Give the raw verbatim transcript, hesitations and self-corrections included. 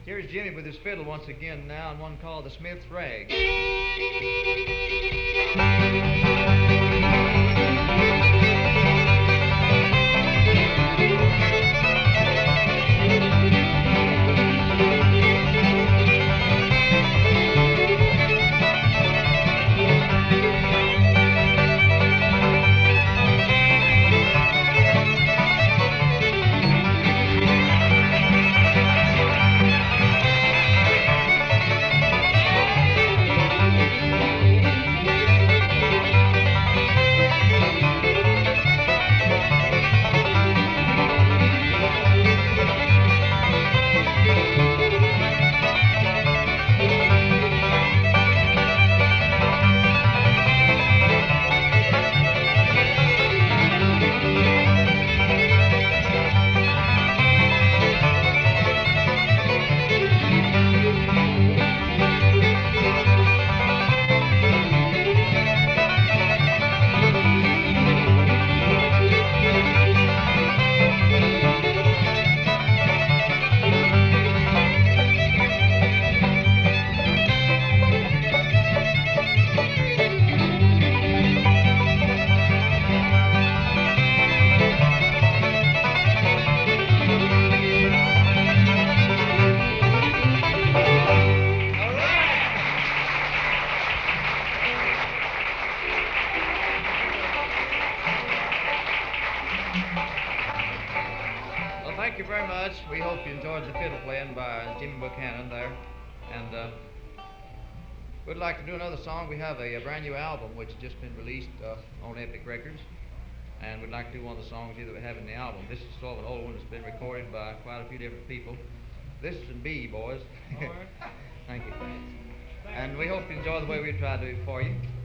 Here's Jimmy with his fiddle once again now, and one called the Smith's Rag. Well, thank you very much. We hope you enjoyed the fiddle playing by Jimmy Buchanan there. And uh, we'd like to do another song. We have a, a brand new album which has just been released uh, on Epic Records. And we'd like to do one of the songs here that we have in the album. This is sort of an old one that's been recorded by quite a few different people. This is in B, boys. All right. Thank you. And we hope you enjoy the way we try to do it for you.